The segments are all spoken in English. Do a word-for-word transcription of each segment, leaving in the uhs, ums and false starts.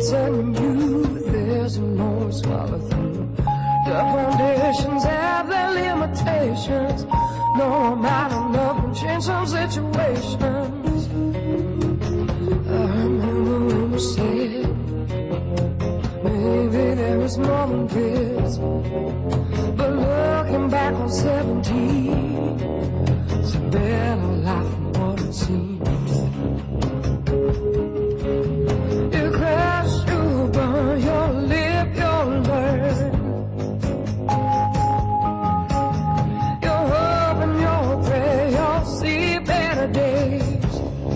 certain youth, there's an always follow through. The foundations have their limitations. No amount of love can change some situations. I remember when you said maybe there is more than this, but looking back on seventeen, it's a better life than what it seems. You crash, you burn, you'll live, you'll learn. You'll hope and you'll pray, you'll see better days.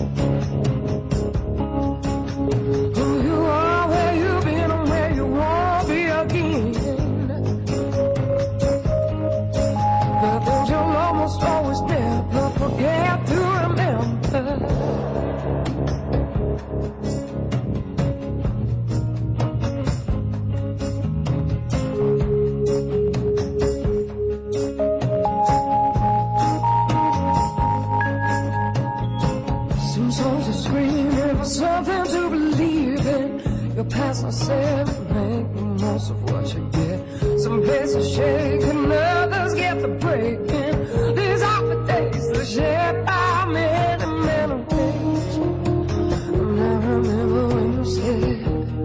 Who you are, where you've been, and where you won't be again. The things you'll almost always never forget to remember. Some souls are screaming for something to believe in. Your past not said, make the most of what you get. Some faces shake and others get the breaking. These are the days that shape our many, many ways. And I remember when you said,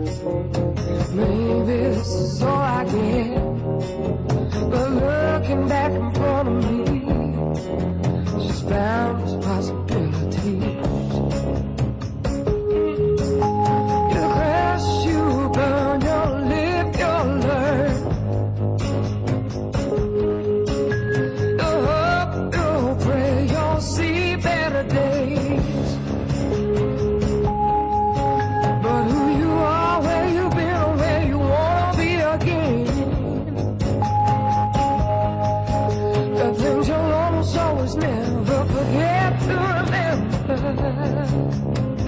maybe this is all I get. But looking back in front of me, she's boundless possibilities. You crash, you burn, you'll live, you'll learn. You'll hope, you'll pray, you'll see better days. But who you are, where you've been, or where you won't be again. The things you'll almost always never forget to remember.